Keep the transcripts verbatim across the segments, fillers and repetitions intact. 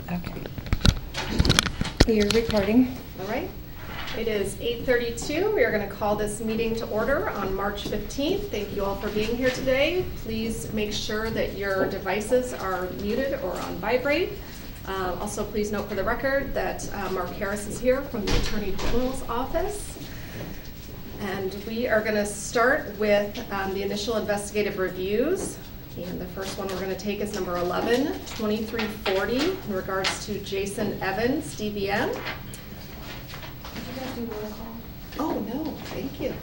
Okay. You're recording. All right. It is eight thirty-two. We are going to call this meeting to order on March fifteenth. Thank you all for being here today. Please make sure that your devices are muted or on vibrate. Uh, also, please note for the record that uh, Mark Harris is here from the Attorney General's office. And we are going to start with um, the initial investigative reviews. And the first one we're going to take is number eleven, twenty-three forty, in regards to Jason Evans, D V M. Do roll call. Oh, no, thank you.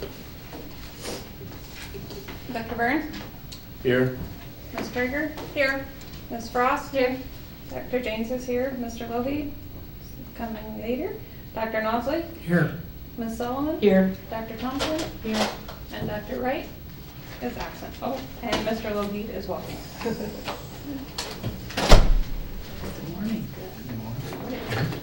Doctor Burns? Here. Miz Krieger? Here. Miz Frost? Here. Doctor James is here. Mister Lovey coming later. Doctor Nosley? Here. Miz Solomon? Here. Doctor Thompson? Here. And Doctor Wright is absent. Oh, and Mister Lovey as well. Good morning. Good morning.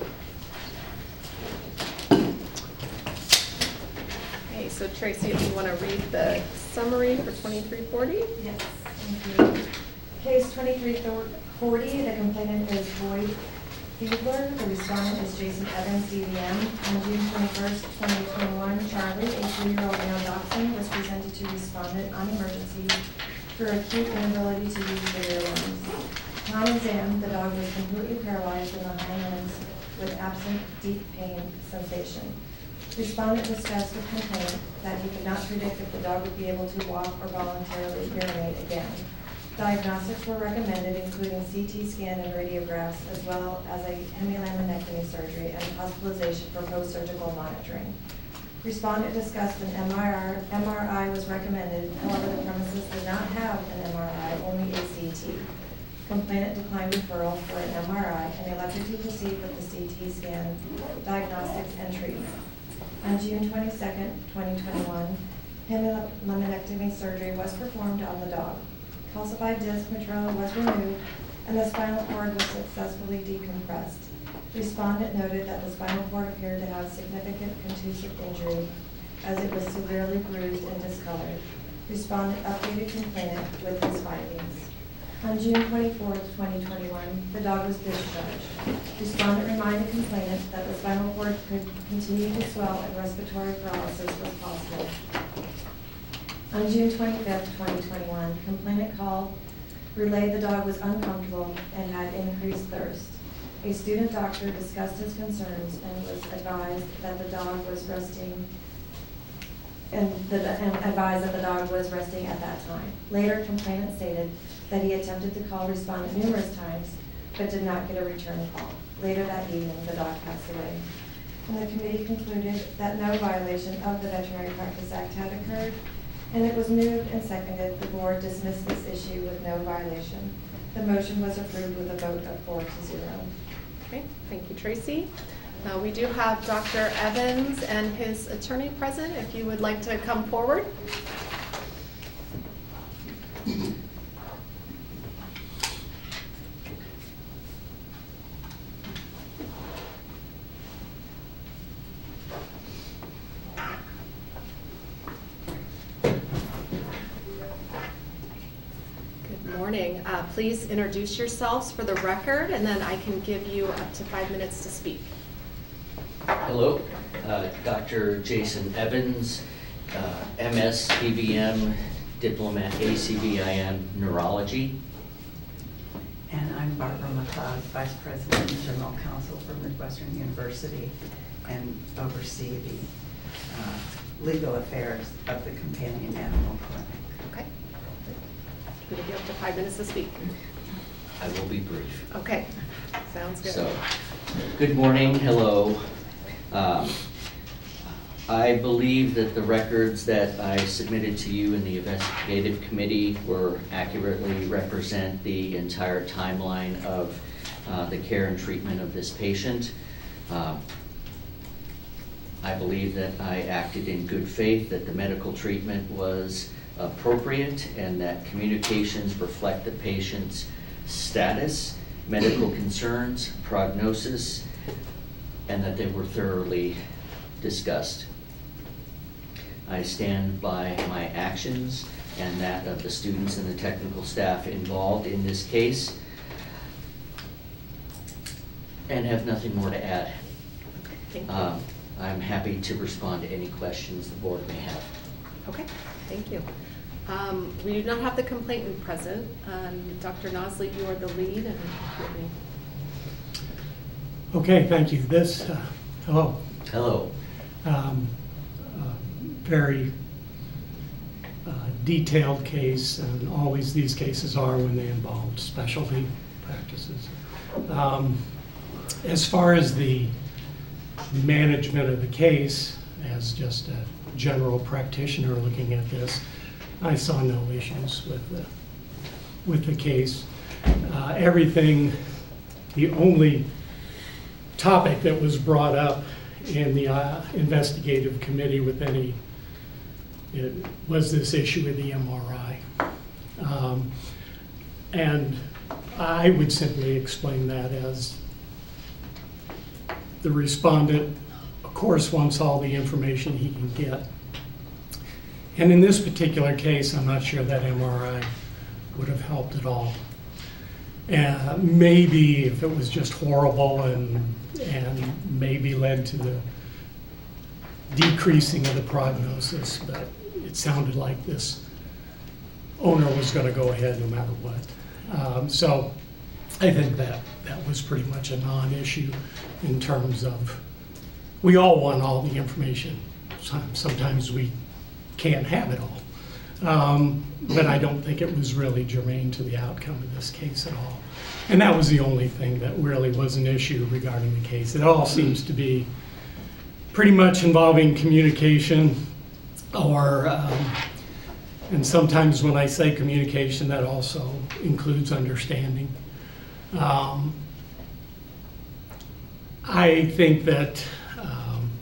Okay, so Tracy, if you want to read the summary for twenty-three forty? Yes, thank you. Case twenty-three forty, the complainant is Boyd Fiedler, the respondent is Jason Evans, D V M. On June twenty-first, twenty twenty-one, Charlie, a three-year-old male dachshund, was presented to respondent on emergency for acute inability to use the rear limbs. On exam, the dog was completely paralyzed in the hind limbs with absent deep pain sensation. Respondent discussed with complainant that he could not predict if the dog would be able to walk or voluntarily urinate again. Diagnostics were recommended, including C T scan and radiographs, as well as a hemilaminectomy surgery and hospitalization for post-surgical monitoring. Respondent discussed an M R I. M R I was recommended, however, the premises did not have an M R I, only a C T. Complainant declined referral for an M R I and elected to proceed with the C T scan, diagnostics, and treatment. On June twenty-second, twenty twenty-one, hemilaminectomy surgery was performed on the dog. Calcified disc material was removed and the spinal cord was successfully decompressed. Respondent noted that the spinal cord appeared to have significant contusive injury as it was severely bruised and discolored. Respondent updated complainant with his findings. On June twenty-fourth, twenty twenty-one, the dog was discharged. Respondent reminded complainant that the spinal cord could continue to swell and respiratory paralysis was possible. On June twenty-fifth, twenty twenty-one, complainant called, relayed the dog was uncomfortable and had increased thirst. A student doctor discussed his concerns and was advised that the dog was resting and, the, and advised that the dog was resting at that time. Later, complainant stated that he attempted to call respondent numerous times, but did not get a return call. Later that evening, the dog passed away. And the committee concluded that no violation of the Veterinary Practice Act had occurred, and it was moved and seconded. The board dismissed this issue with no violation. The motion was approved with a vote of four to zero. Okay, thank you, Tracy. Uh, we do have Doctor Evans and his attorney present. If you would like to come forward. Morning. Uh, please introduce yourselves for the record, and then I can give you up to five minutes to speak. Hello, uh, Doctor Jason Evans, uh, M S D V M, Diplomat A C V I N Neurology. And I'm Barbara McLeod, Vice President and General Counsel for Midwestern University, and oversee the uh, legal affairs of the companion animal clinic. Okay. I'm going to give up to five minutes to speak. I will be brief. Okay, sounds good. So, good morning, hello. Um, I believe that the records that I submitted to you in the investigative committee were accurately represent the entire timeline of uh, the care and treatment of this patient. Uh, I believe that I acted in good faith, that the medical treatment was appropriate, and that communications reflect the patient's status, medical concerns, prognosis, and that they were thoroughly discussed. I stand by my actions and that of the students and the technical staff involved in this case. And have nothing more to add. Thank you. Um, I'm happy to respond to any questions the board may have. Okay, thank you. Um, We do not have the complainant present. Um, Doctor Nosley, you are the lead, and if you have any- Okay, thank you. This, uh, hello. Hello. Um, uh, Very uh, detailed case, and always these cases are when they involve specialty practices. Um, As far as the management of the case, as just a general practitioner looking at this, I saw no issues with the, with the case. Uh, Everything, the only topic that was brought up in the uh, investigative committee with any, it was this issue with the M R I. Um, And I would simply explain that as the respondent, of course, wants all the information he can get. And in this particular case, I'm not sure that M R I would have helped at all. Uh, maybe if it was just horrible and, and maybe led to the decreasing of the prognosis, but it sounded like this owner was going to go ahead no matter what. Um, so I think that that was pretty much a non-issue in terms of, we all want all the information. Some- Sometimes we can't have it all. Um, but I don't think it was really germane to the outcome of this case at all. And that was the only thing that really was an issue regarding the case. It all seems to be pretty much involving communication or, um, and sometimes when I say communication, that also includes understanding. Um, I think that um,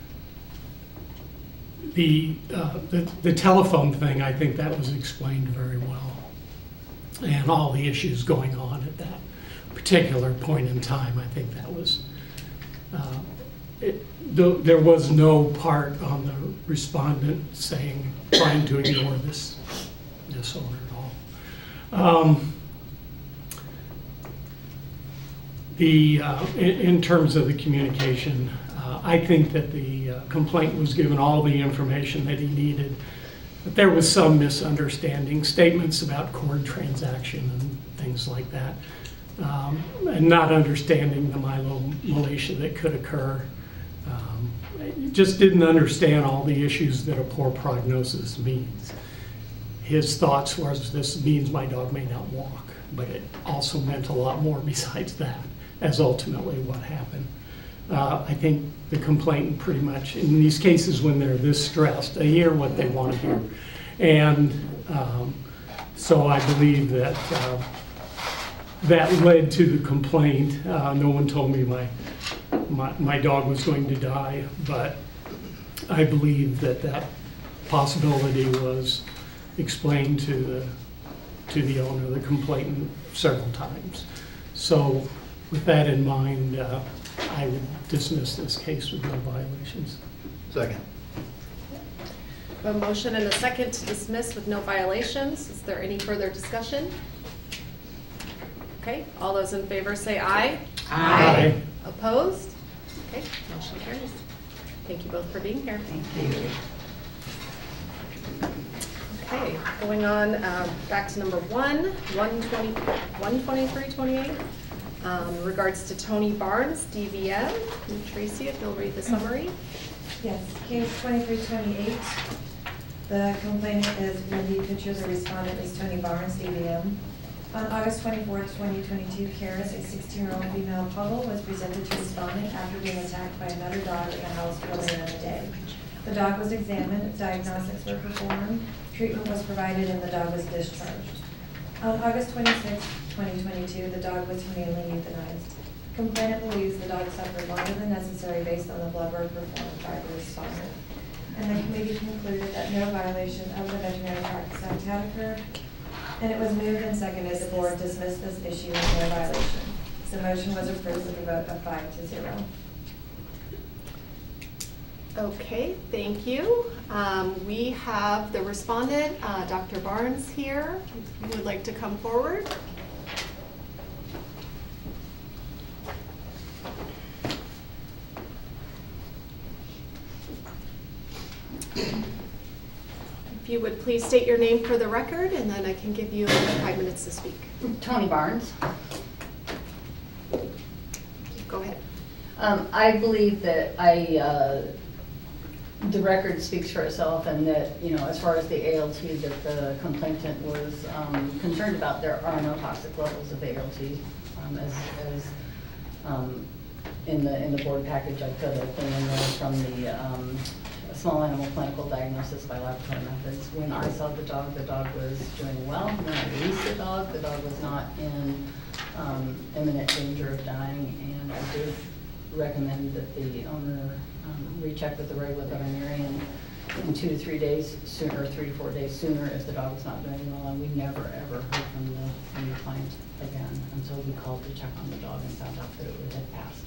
the, uh, the the telephone thing, I think that was explained very well, and all the issues going on at that particular point in time. I think that was uh, it, th there was no part on the respondent saying trying to ignore this this owner at all. Um, The, uh, in, in terms of the communication, uh, I think that the uh, complaint was given all the information that he needed, but there was some misunderstanding, statements about cord transaction and things like that, um, and not understanding the myelomalacia that could occur. Um, just didn't understand all the issues that a poor prognosis means. His thoughts was, this means my dog may not walk, but it also meant a lot more besides that, as ultimately what happened. Uh, I think the complainant pretty much, in these cases when they're this stressed, they hear what they want to hear. And um, so I believe that uh, that led to the complaint. Uh, no one told me my, my, my dog was going to die, but I believe that that possibility was explained to the, to the owner, the complainant, several times. So with that in mind, uh, I would dismiss this case with no violations. Second. A motion and a second to dismiss with no violations. Is there any further discussion? Okay, all those in favor say aye. Aye. Opposed? Okay, motion carries. Thank you both for being here. Thank you. Okay, going on, uh, back to number one, one twenty, one twenty-three twenty-eight. Um, in regards to Tony Barnes, D V M. And Tracy, if you'll read the summary. Yes, case twenty-three twenty-eight. The complainant is Wendy Pitcher, the respondent is Tony Barnes, D V M. On August twenty-fourth, twenty twenty-two, Karis, a sixteen-year-old female poodle, was presented to respondent after being attacked by another dog in the house earlier in the day. The dog was examined, diagnostics were performed, treatment was provided, and the dog was discharged. On August twenty-sixth, twenty twenty-two, the dog was humanely euthanized. Complainant believes the dog suffered longer than necessary based on the blood work performed by the respondent. And the committee concluded that no violation of the Veterinary Practice Act had occurred, and it was moved and seconded the board dismissed this issue with no violation. The motion was approved with a vote of five to zero. Okay, thank you. Um, we have the respondent, uh, Doctor Barnes here, who would like to come forward. you would please state your name for the record, and then I can give you five minutes to speak. Tony Barnes. Go ahead. Um, I believe that I, uh, the record speaks for itself, and that, you know, as far as the A L T that the complainant was um, concerned about, there are no toxic levels of A L T. Um, as as um, in the in the board package, I put a thing in there from the um, small animal clinical diagnosis by laboratory methods. When I saw the dog, the dog was doing well. When I released the dog, the dog was not in um, imminent danger of dying, and I did recommend that the owner um, recheck with the regular veterinarian in two to three days sooner, or three to four days sooner if the dog was not doing well. And we never ever heard from the, from the client again until we called to check on the dog and found out that it had passed.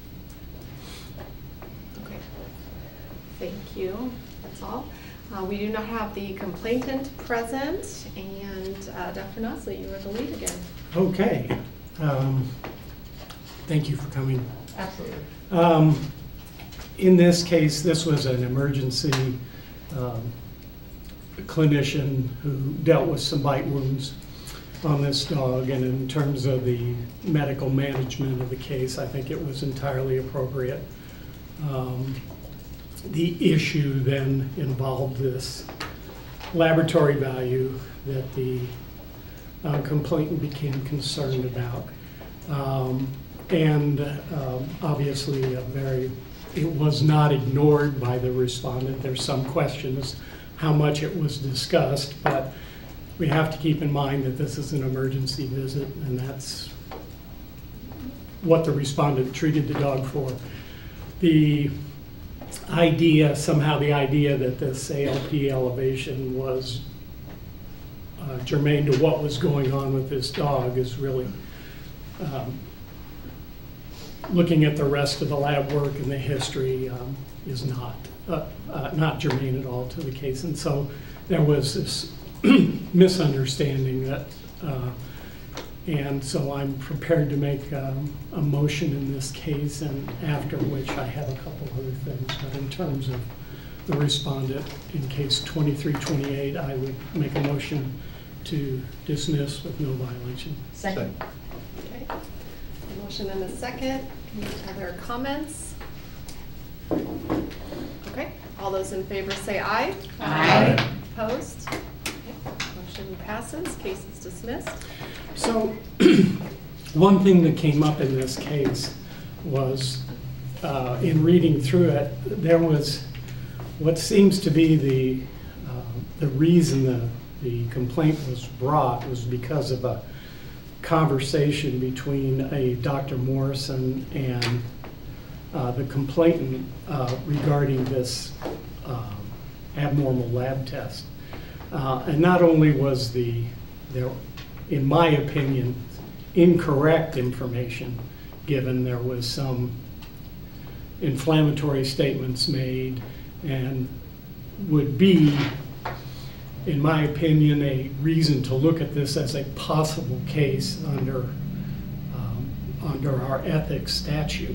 Okay. Thank you. That's all. Uh, we do not have the complainant present, and uh, Doctor Nosley, you are the lead again. Okay. Um, Thank you for coming. Absolutely. Um, In this case, this was an emergency um, clinician who dealt with some bite wounds on this dog, and in terms of the medical management of the case, I think it was entirely appropriate. Um, the issue then involved this laboratory value that the uh, complainant became concerned about. Um, and um, obviously a very, it was not ignored by the respondent. There's some question as how much it was discussed, but we have to keep in mind that this is an emergency visit, and that's what the respondent treated the dog for. The idea, somehow the idea that this A L P elevation was uh, germane to what was going on with this dog is really um, looking at the rest of the lab work and the history um, is not uh, uh, not germane at all to the case. And so there was this misunderstanding that, uh, and so I'm prepared to make um, a motion in this case, and after which I have a couple other things. But in terms of the respondent, in case twenty-three twenty-eight, I would make a motion to dismiss with no violation. Second. Okay. A motion and a second. Any other comments? Okay. All those in favor say aye. Aye. Opposed? Okay. Motion passes. Case is dismissed. So, one thing that came up in this case was, uh, in reading through it, there was what seems to be the uh, the reason the the complaint was brought was because of a conversation between a Doctor Morrison and uh, the complainant uh, regarding this uh, abnormal lab test. Uh, and not only was the, there, in my opinion, incorrect information given, there was some inflammatory statements made, and would be, in my opinion, a reason to look at this as a possible case under, um, under our ethics statute.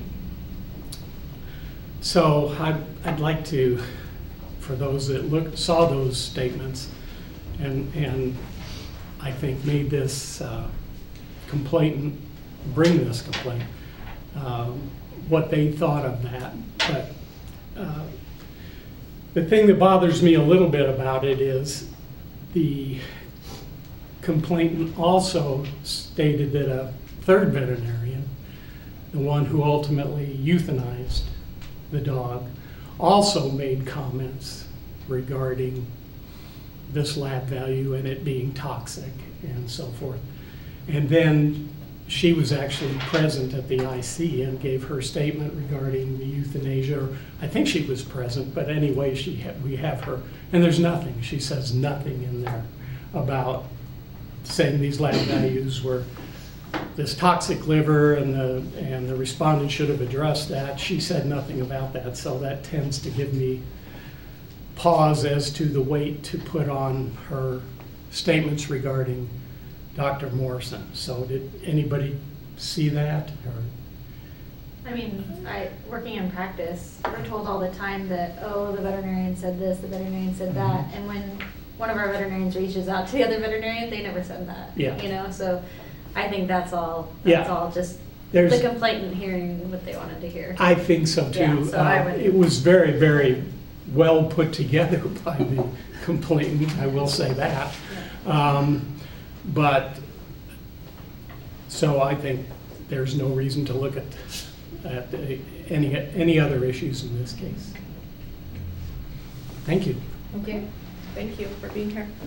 So I'd, I'd like to, for those that looked, saw those statements, and, and I think made this uh, complainant bring this complaint, um, what they thought of that. But uh, the thing that bothers me a little bit about it is the complainant also stated that a third veterinarian, the one who ultimately euthanized the dog, also made comments regarding this lab value and it being toxic and so forth. And then she was actually present at the I C and gave her statement regarding the euthanasia. I think she was present, but anyway, she ha we have her, and there's nothing, she says nothing in there about saying these lab values were this toxic liver, and the, and the respondent should have addressed that. She said nothing about that, so that tends to give me pause as to the weight to put on her statements regarding Doctor Morrison. So did anybody see that? Or? I mean, I, working in practice, we're told all the time that, oh, the veterinarian said this, the veterinarian said that, and when one of our veterinarians reaches out to the other veterinarian, they never said that. Yeah. You know, so I think that's all, Yeah. that's all just There's- the complainant hearing what they wanted to hear. I think so too. Yeah, so I Uh, would- It was very, very well put together by the complainant, I will say that. Um, But, so I think there's no reason to look at, at the- any, any other issues in this case. Thank you. Thank you. Thank you for being here.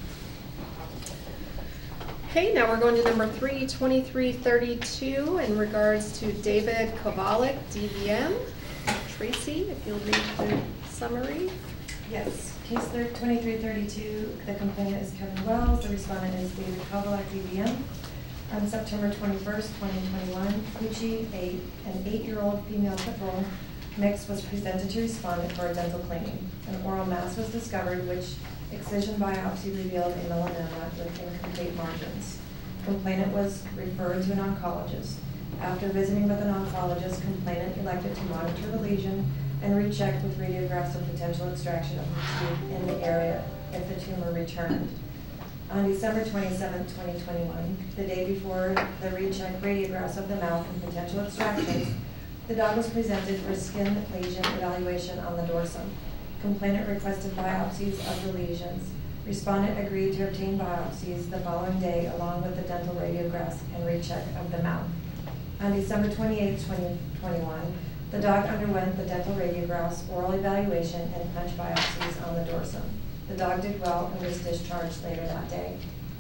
Okay, now we're going to number three, twenty-three thirty-two, in regards to David Kovalik, D V M. Tracy, if you'll read the summary. Yes, case twenty-three thirty-two, the complainant is Kevin Wells, the respondent is David Kovalek, D V M. On September twenty-first, twenty twenty-one, Pucci, a, an eight-year-old female pit bull mix was presented to respondent for a dental cleaning. An oral mass was discovered, which excision biopsy revealed a melanoma with incomplete margins. Complainant was referred to an oncologist. After visiting with an oncologist, complainant elected to monitor the lesion and recheck with radiographs of potential extraction of the tooth in the area if the tumor returned. On December twenty-seventh, twenty twenty-one, the day before the recheck radiographs of the mouth and potential extractions, the dog was presented for skin lesion evaluation on the dorsum. Complainant requested biopsies of the lesions. Respondent agreed to obtain biopsies the following day along with the dental radiographs and recheck of the mouth. On December twenty-eighth, twenty twenty-one, the dog underwent the dental radiographs, oral evaluation, and punch biopsies on the dorsum. The dog did well and was discharged later that day.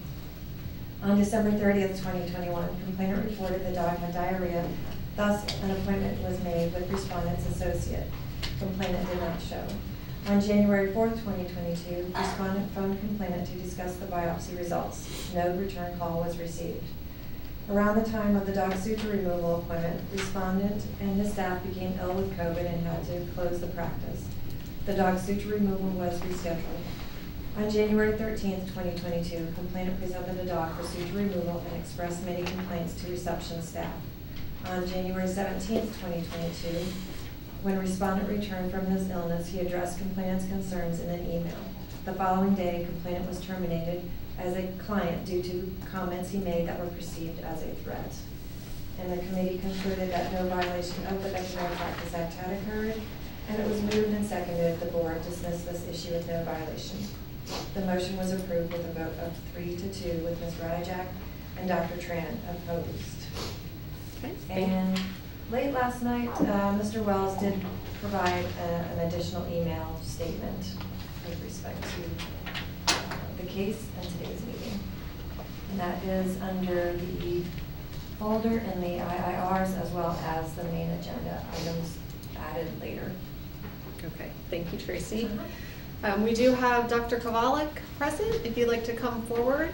On December thirtieth, twenty twenty-one, complainant reported the dog had diarrhea, thus an appointment was made with respondent's associate. Complainant did not show. On January fourth, twenty twenty-two, respondent phoned complainant to discuss the biopsy results. No return call was received. Around the time of the dog suture removal appointment, respondent and his staff became ill with COVID and had to close the practice. The dog suture removal was rescheduled. On January thirteenth, twenty twenty-two, complainant presented a dog for suture removal and expressed many complaints to reception staff. On January seventeenth, twenty twenty-two, when respondent returned from his illness, he addressed complainant's concerns in an email. The following day, complainant was terminated as a client due to comments he made that were perceived as a threat. And the committee concluded that no violation of the Veterinary Practice Act had occurred, and it was moved and seconded the board dismissed this issue with no violation. The motion was approved with a vote of three to two with Miz Ryjack and Doctor Tran opposed. Okay. And late last night, uh, Mister Wells did provide a, an additional email statement with respect to uh, the case and today's meeting. And that is under the folder in the I I Rs as well as the main agenda items added later. Okay, thank you, Tracy. Um, we do have Doctor Kovalik present, if you'd like to come forward.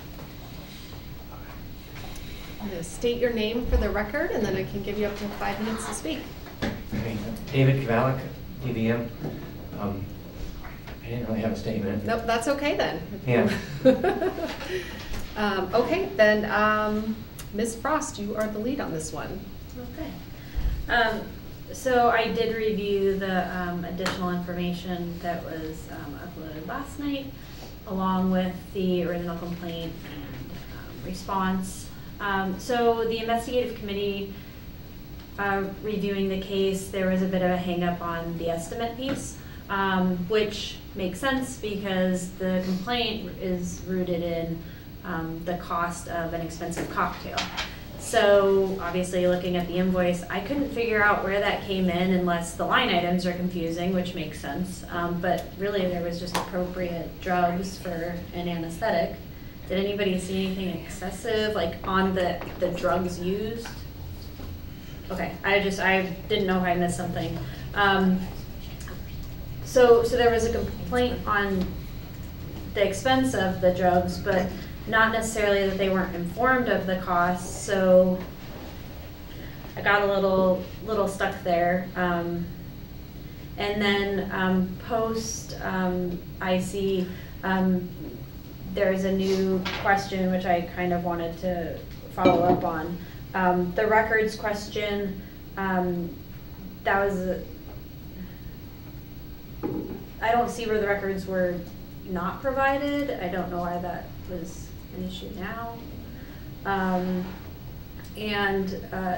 I'm going to state your name for the record, and then I can give you up to five minutes to speak. Okay. David Kovalik, D V M. Um, I didn't really have a statement. Nope, that's okay then. Yeah. um, okay, then um, Miz Frost, you are the lead on this one. Okay. Um, so I did review the um, additional information that was um, uploaded last night, along with the original complaint and um, response. Um, so the investigative committee uh, reviewing the case, there was a bit of a hang up on the estimate piece, um, which makes sense because the complaint is rooted in um, the cost of an expensive cocktail. So obviously looking at the invoice, I couldn't figure out where that came in unless the line items are confusing, which makes sense. Um, but really there was just appropriate drugs for an anesthetic. Did anybody see anything excessive, like on the, the drugs used? Okay, I just, I didn't know if I missed something. Um, so, so there was a complaint on the expense of the drugs, but not necessarily that they weren't informed of the costs. So I got a little, little stuck there. Um, and then um, post um, I C, um, there's a new question which I kind of wanted to follow up on. Um, the records question, um, that was, a, I don't see where the records were not provided. I don't know why that was an issue now. Um, and, uh,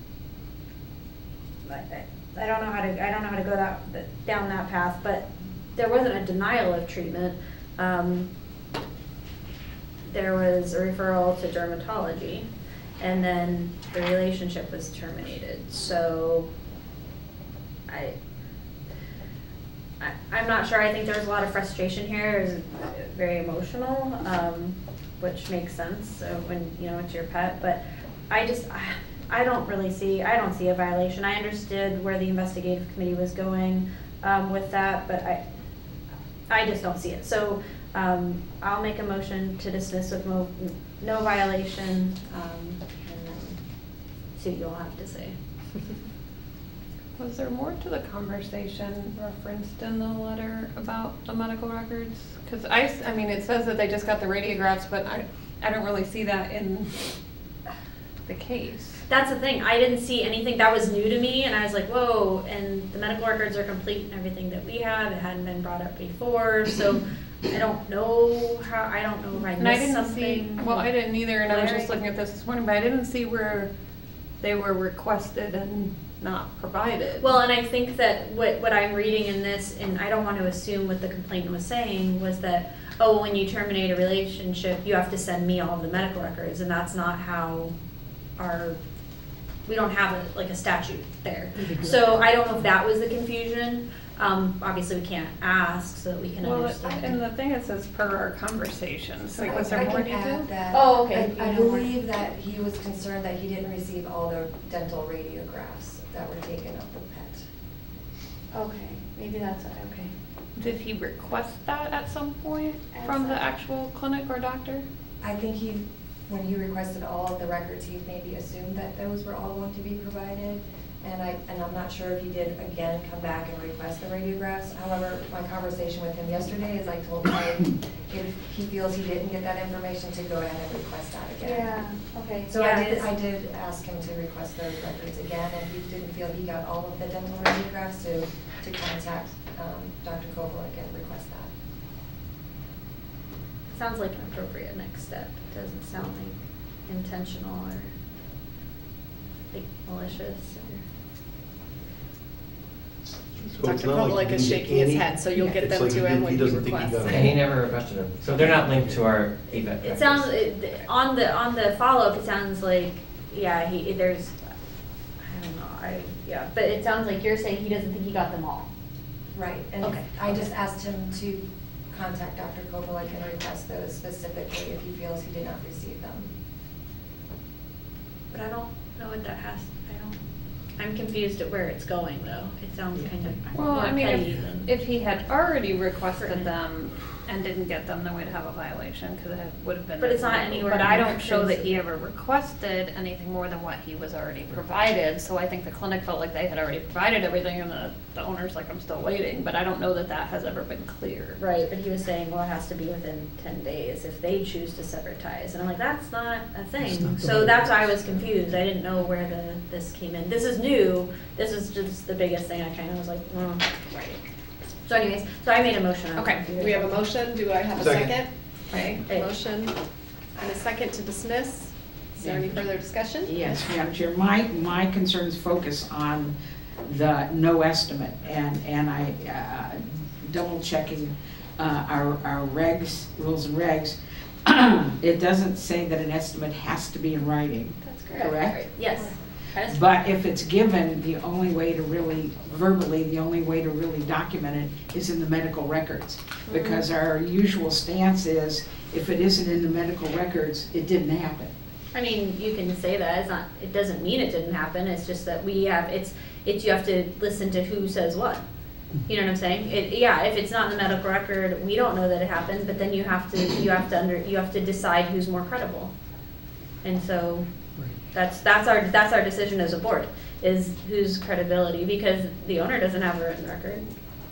I, I don't know how to, I don't know how to go that, that- down that path, but there wasn't a denial of treatment. Um, there was a referral to dermatology, and then the relationship was terminated. So I, I I'm not sure. I think there was a lot of frustration here. It was very emotional, um, which makes sense uh, when you know it's your pet. But I just I, I don't really see I don't see a violation. I understood where the investigative committee was going um, with that, but I I just don't see it. So. Um, I'll make a motion to dismiss with no, no violation, um, and then see what you'll have to say. Was there more to the conversation referenced in the letter about the medical records? Because I, s- I mean, it says that they just got the radiographs, but I, I don't really see that in the case. That's the thing, I didn't see anything, that was new to me, and I was like, whoa, and the medical records are complete and everything that we have, it hadn't been brought up before, so I don't know how, I don't know if I And I missed didn't something. see, well, I didn't either, and I was Larry? just looking at this this morning, but I didn't see where they were requested and not provided. Well, and I think that what, what I'm reading in this, and I don't want to assume what the complainant was saying, was that, oh, when you terminate a relationship, you have to send me all of the medical records, and that's not how our, we don't have a, like a statute there. So I don't know if that was the confusion. Um, obviously we can't ask so that we can Well, understand. and the thing it says per our conversations, like was there I more can detail? add that. Oh, okay. I I You know more. believe that he was concerned that he didn't receive all the dental radiographs that were taken of the pet. Okay, maybe that's, okay. Did he request that at some point from the actual clinic or doctor? I think he, when he requested all of the records, he maybe assumed that those were all going to be provided. And I, and I'm not sure if he did again come back and request the radiographs. However, my conversation with him yesterday is I told him if he feels he didn't get that information to go ahead and request that again. Yeah, okay. So Yeah, I did, 'cause- I did ask him to request those records again, and he didn't feel he got all of the dental radiographs to, to contact um, Doctor Kovalik and request that. Sounds like an appropriate next step. It doesn't sound like intentional or like malicious or. So it's Doctor not like Kovalik you is didn't get shaking his any- head, so you'll get It's them like to he him didn't- when he he doesn't think he requests. got And it. he never requested them, so they're not linked to our event. It sounds, it- on the, on the follow-up, it sounds like, yeah, he, there's, I don't know, I, yeah, but it sounds like you're saying he doesn't think he got them all. Right, and Okay. I just asked him to contact Doctor Kovalik and request those specifically if he feels he did not receive them. But I don't know what that has, I don't, I'm confused at where it's going though. It sounds kind of Well, more I mean, petty than. if, if he had already requested Pertinent. them and didn't get them, then we'd have a violation, because it would have been. But it's not anywhere But in I the don't show that records. he ever requested anything more than what he was already provided, so I think the clinic felt like they had already provided everything, and the, the owner's like, I'm still waiting, but I don't know that that has ever been clear. Right, but he was saying, well, it has to be within ten days if they choose to sever ties. And I'm like, that's not a It's thing. not the So way- that's why I was confused. I didn't know where the, this came in. This is new. This is just the biggest thing. I kind of was like, oh, right. So anyways, so I made a motion. on Okay, computer. we have a motion, do I have a Second. second? Okay, Hey. motion and a second to dismiss. Is there any further discussion? Yes, Madam Chair, my, my concerns focus on the no estimate, and, and I, uh, double checking, uh, our, our regs, rules and regs. It doesn't say that an estimate has to be in writing, That's correct. correct? Yes. That is But if it's given, the only way to really, verbally, the only way to really document it is in the medical records. Because our usual stance is, if it isn't in the medical records, it didn't happen. I mean, you can say that, it's not, it doesn't mean it didn't happen, it's just that we have, it's, it's, you have to listen to who says what. You know what I'm saying? It, yeah, if it's not in the medical record, we don't know that it happened, but then you have to, you have to under, you have to decide who's more credible. And so, that's, that's our, that's our decision as a board, is whose credibility, because the owner doesn't have a written record.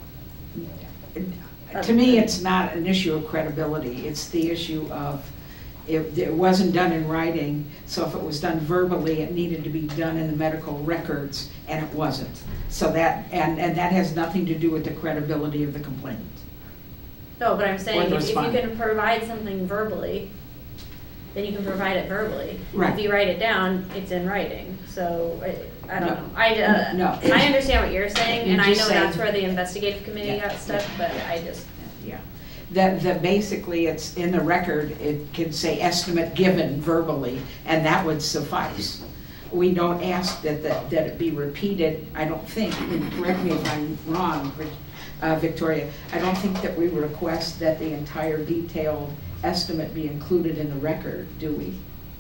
To me, it's not an issue of credibility, it's the issue of, if it wasn't done in writing, so if it was done verbally, it needed to be done in the medical records, and it wasn't. So that, and, and that has nothing to do with the credibility of the complainant. No, but I'm saying, Or if if you respond. can provide something verbally, then you can provide it verbally. Right. If you write it down, it's in writing, so, I, I don't No. know. I, uh, No. I understand what you're saying, You're and I just know that's saying- where the investigative committee Yeah. got stuck, but I just, Yeah, that, that basically it's in the record, it can say estimate given verbally, and that would suffice. We don't ask that, that, that it be repeated, I don't think, and correct me if I'm wrong, Vic- uh, Victoria, I don't think that we request that the entire detailed estimate be included in the record, do we?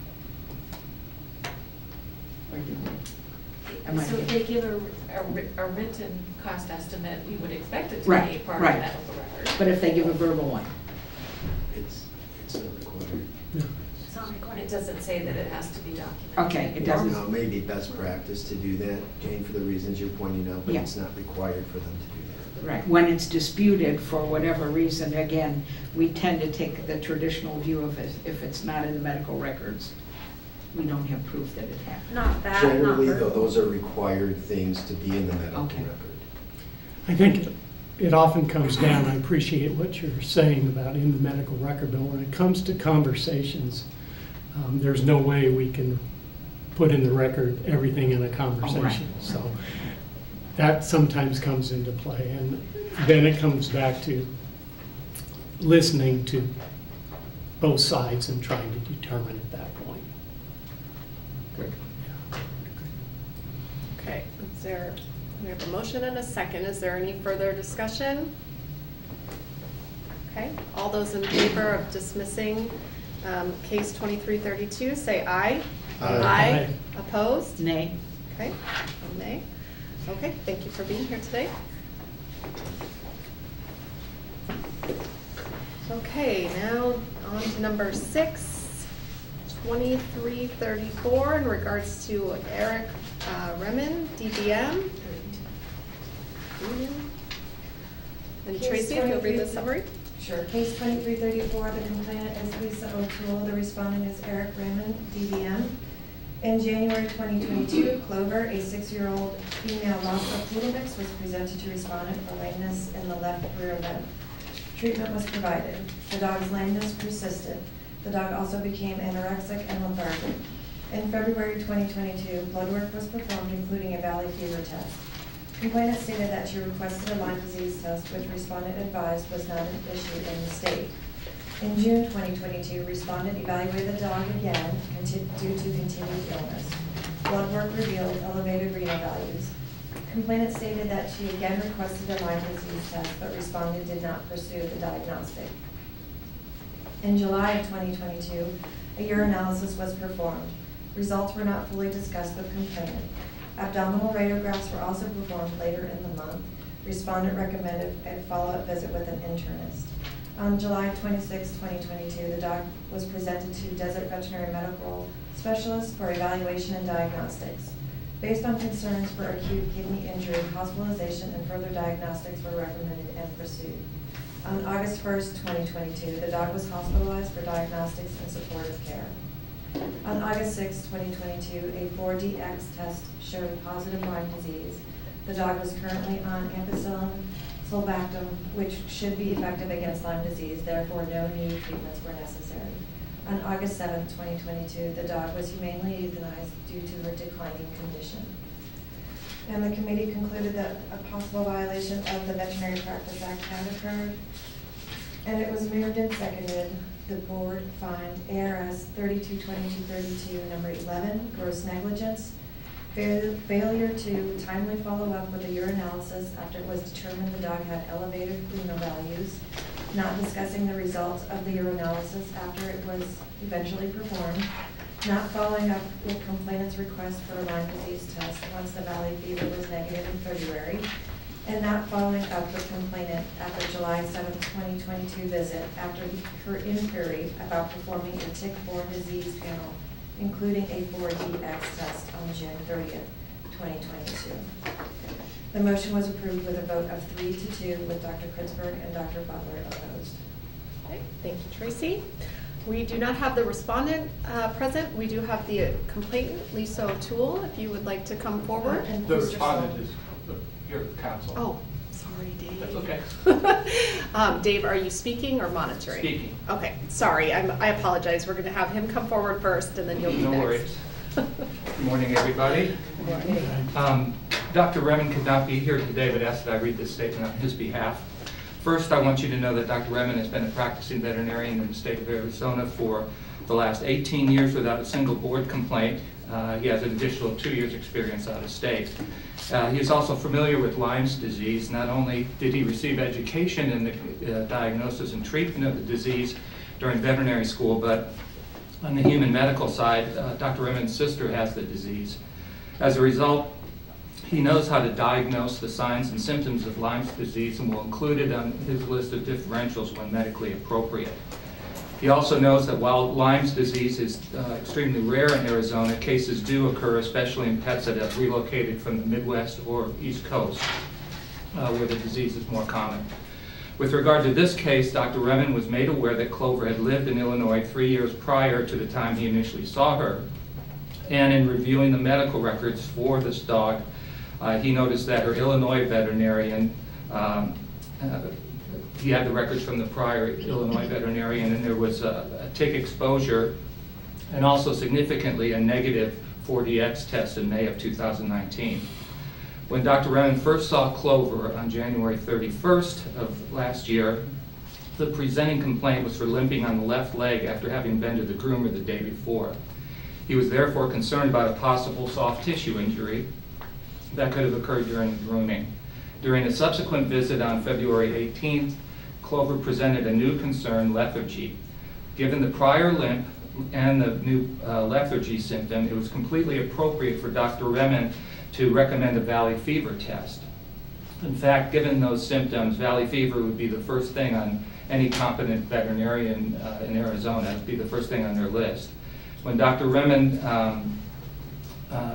Or do we? Am I- So if they give a, a wri- a written cost estimate, we would expect it to Right, be part of right. the medical record. But if they give a verbal one? It's, it's not required. It's not required, it doesn't say that it has to be documented. Okay, it doesn't. Now, it may be best practice to do that, Jane, for the reasons you're pointing out, but Yeah. it's not required for them to do that. Right, when it's disputed for whatever reason, again, we tend to take the traditional view of it, if it's not in the medical records, we don't have proof that it happened. not that, not Generally, though, verbal. those are required things to be in the medical Okay. record. I think it often comes down, I appreciate what you're saying about in the medical record, but when it comes to conversations, um, there's no way we can put in the record everything in a conversation. So that sometimes comes into play, and then it comes back to listening to both sides and trying to determine at that point. Good. Okay, is there, we have a motion and a second. Is there any further discussion? Okay, all those in favor of dismissing um, case twenty-three thirty-two, say aye. Aye. Aye. Opposed? Nay? Okay, a nay. Okay, thank you for being here today. Okay, now on to number six, twenty-three thirty-four, in regards to Eric uh, Remen, D B M. And Case Tracy, if you'll read the twenty-three summary. Sure. Case twenty-three thirty-four, the complainant is Lisa O'Toole, the respondent is Eric Raymond, D B M. In January twenty twenty-two, Clover, a six-year-old female Lhasa poodle mix, was presented to respondent for lameness in the left rear limb. Treatment was provided. The dog's lameness persisted. The dog also became anorexic and lethargic. In February twenty twenty-two, blood work was performed, including a valley fever test. Complainant stated that she requested a Lyme disease test, which respondent advised was not an issue in the state. In June twenty twenty-two, respondent evaluated the dog again conti- due to continued illness. Blood work revealed elevated renal values. Complainant stated that she again requested a Lyme disease test, but respondent did not pursue the diagnostic. In July of twenty twenty-two, a urinalysis was performed. Results were not fully discussed with complainant. Abdominal radiographs were also performed later in the month. Respondent recommended a follow-up visit with an internist. On July twenty-sixth, twenty twenty-two, the dog was presented to Desert Veterinary Medical Specialist for evaluation and diagnostics. Based on concerns for acute kidney injury, hospitalization and further diagnostics were recommended and pursued. On August first, twenty twenty-two, the dog was hospitalized for diagnostics and supportive care. On August sixth, twenty twenty-two, a four D X test showed positive Lyme disease. The dog was currently on ampicillin sulbactam, which should be effective against Lyme disease, therefore no new treatments were necessary. On August seventh, twenty twenty-two, the dog was humanely euthanized due to her declining condition. And the committee concluded that a possible violation of the Veterinary Practice Act had occurred, and it was moved and seconded. The board fined A R S thirty-two twenty-two thirty-two, number eleven, gross negligence, fail- failure to timely follow up with a urinalysis after it was determined the dog had elevated renal values, not discussing the results of the urinalysis after it was eventually performed, not following up with complainant's request for a Lyme disease test once the valley fever was negative in February, and not following up with complainant at the July seventh, twenty twenty-two visit after her inquiry about performing a tick-borne disease panel, including a four D X test on June thirtieth, twenty twenty-two. The motion was approved with a vote of three to two, with Doctor Kritzberg and Doctor Butler opposed. Okay, thank you, Tracy. We do not have the respondent uh, present. We do have the complainant, Lisa O'Toole, if you would like to come forward. And The Mister respondent Sol- is your counsel. Oh, Sorry, Dave. That's okay. Um, Dave, are you speaking or monitoring? Speaking. Okay, sorry, I'm, I apologize. We're gonna have him come forward first and then you'll be No next. worries. Good morning, everybody. Good morning. Um, Doctor Remen could not be here today, but asked that I read this statement on his behalf. First, I want you to know that Doctor Remen has been a practicing veterinarian in the state of Arizona for the last eighteen years without a single board complaint. Uh, he has an additional two years' experience out of state. Uh, he is also familiar with Lyme's disease. Not only did he receive education in the uh, diagnosis and treatment of the disease during veterinary school, but on the human medical side, uh, Doctor Remen's sister has the disease. As a result, he knows how to diagnose the signs and symptoms of Lyme's disease and will include it on his list of differentials when medically appropriate. He also knows that while Lyme's disease is uh, extremely rare in Arizona, cases do occur, especially in pets that have relocated from the Midwest or East Coast, uh, where the disease is more common. With regard to this case, Doctor Remen was made aware that Clover had lived in Illinois three years prior to the time he initially saw her. And in reviewing the medical records for this dog, uh, he noticed that her Illinois veterinarian um, uh, he had the records from the prior Illinois veterinarian, and there was a, a tick exposure and also significantly a negative four D X test in May of two thousand nineteen. When Doctor Remen first saw Clover on January thirty-first of last year, the presenting complaint was for limping on the left leg after having been to the groomer the day before. He was therefore concerned about a possible soft tissue injury that could have occurred during the grooming. During a subsequent visit on February eighteenth, Clover presented a new concern, lethargy. Given the prior limp and the new uh, lethargy symptom, it was completely appropriate for Doctor Remen to recommend a valley fever test. In fact, given those symptoms, valley fever would be the first thing on any competent veterinarian uh, in Arizona. It would be the first thing on their list. When Doctor Remen um, uh,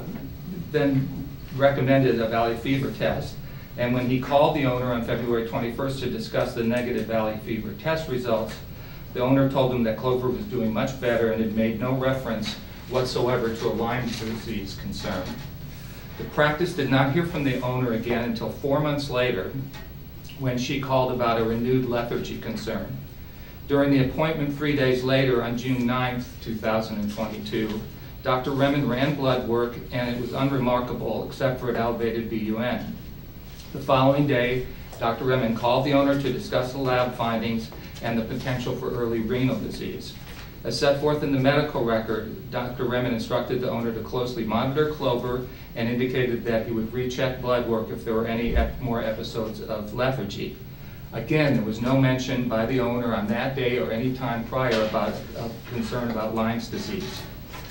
then recommended a valley fever test, and when he called the owner on February twenty-first to discuss the negative valley fever test results, the owner told him that Clover was doing much better and had made no reference whatsoever to a Lyme disease concern. The practice did not hear from the owner again until four months later, when she called about a renewed lethargy concern. During the appointment three days later, on June ninth, two thousand twenty-two, Doctor Remen ran blood work and it was unremarkable except for an elevated B U N. The following day, Doctor Remen called the owner to discuss the lab findings and the potential for early renal disease. As set forth in the medical record, Doctor Remen instructed the owner to closely monitor Clover and indicated that he would recheck blood work if there were any ep- more episodes of lethargy. Again, there was no mention by the owner on that day or any time prior about a concern about Lyme's disease.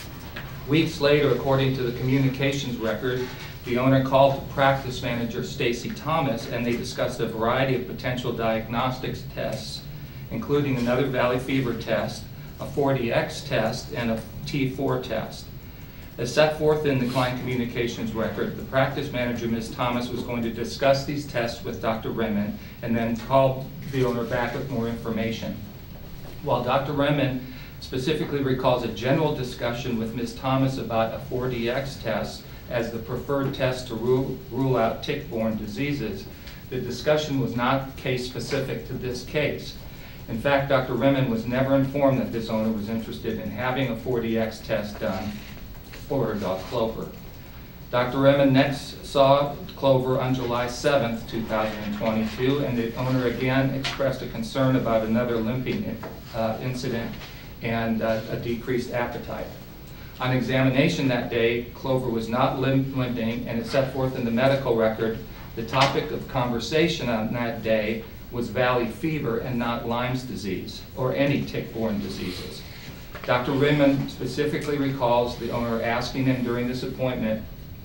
Weeks later, according to the communications record, the owner called to practice manager Stacy Thomas and they discussed a variety of potential diagnostics tests, including another valley fever test, a four D X test, and a T four test. As set forth in the client communications record, the practice manager, Miz Thomas, was going to discuss these tests with Doctor Remen and then call the owner back with more information. While Doctor Remen specifically recalls a general discussion with Miz Thomas about a four D X test as the preferred test to rule, rule out tick-borne diseases, the discussion was not case-specific to this case. In fact, Doctor Remen was never informed that this owner was interested in having a four D X test done for her dog Clover. Doctor Remen next saw Clover on July seventh, two thousand twenty-two, and the owner again expressed a concern about another limping uh, incident and uh, a decreased appetite. On examination that day, Clover was not limp limping, and it's set forth in the medical record. The topic of conversation on that day was valley fever and not Lyme's disease or any tick-borne diseases. Doctor Remen specifically recalls the owner asking him during this appointment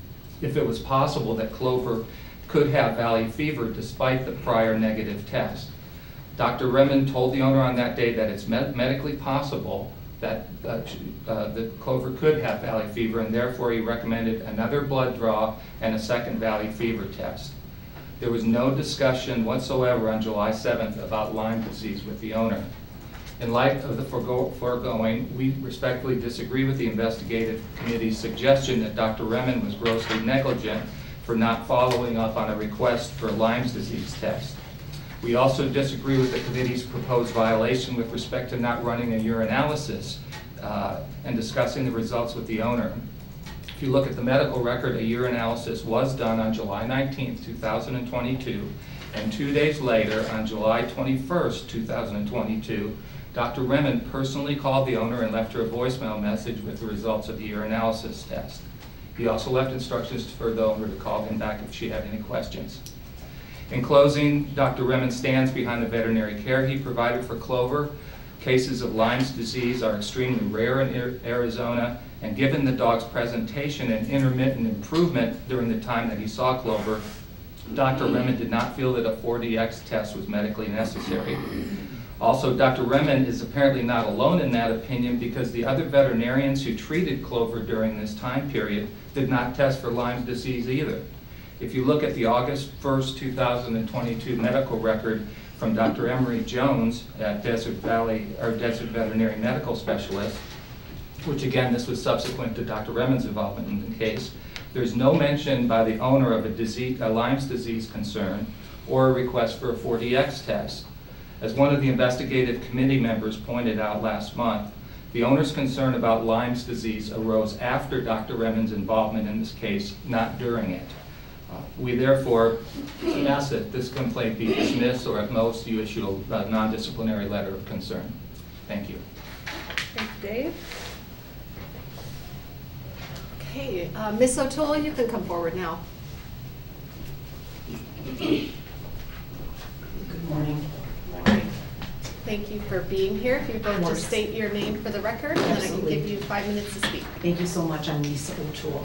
if it was possible that Clover could have valley fever despite the prior negative test. Doctor Remen told the owner on that day that it's med- medically possible that uh, uh, the Clover could have valley fever, and therefore he recommended another blood draw and a second valley fever test. There was no discussion whatsoever on July seventh about Lyme disease with the owner. In light of the forego- foregoing, we respectfully disagree with the investigative committee's suggestion that Doctor Remen was grossly negligent for not following up on a request for a Lyme's disease test. We also disagree with the committee's proposed violation with respect to not running a urinalysis uh, and discussing the results with the owner. If you look at the medical record, a urinalysis was done on July nineteenth, two thousand twenty-two, and two days later, on July twenty-first, two thousand twenty-two, Doctor Remen personally called the owner and left her a voicemail message with the results of the urinalysis test. He also left instructions for the owner to call him back if she had any questions. In closing, Doctor Remen stands behind the veterinary care he provided for Clover. Cases of Lyme's disease are extremely rare in Arizona, and given the dog's presentation and intermittent improvement during the time that he saw Clover, Doctor Remen did not feel that a four D X test was medically necessary. Also, Doctor Remen is apparently not alone in that opinion, because the other veterinarians who treated Clover during this time period did not test for Lyme's disease either. If you look at the August first, two thousand twenty-two medical record from Doctor Emery Jones at Desert Valley, or Desert Veterinary Medical Specialist, which again, this was subsequent to Doctor Remen's involvement in the case, there's no mention by the owner of a, disease, a Lyme's disease concern or a request for a four D X test. As one of the investigative committee members pointed out last month, the owner's concern about Lyme's disease arose after Doctor Remen's involvement in this case, not during it. Uh, we therefore ask that this complaint be dismissed, or at most you issue a, a non-disciplinary letter of concern. Thank you. Thank you, Dave. Okay, uh, Miz O'Toole, you can come forward now. Good morning. Morning. Thank you for being here. If you both course. just state your name for the record, and then I can Absolutely. give you five minutes to speak. Thank you so much. I'm Lisa O'Toole.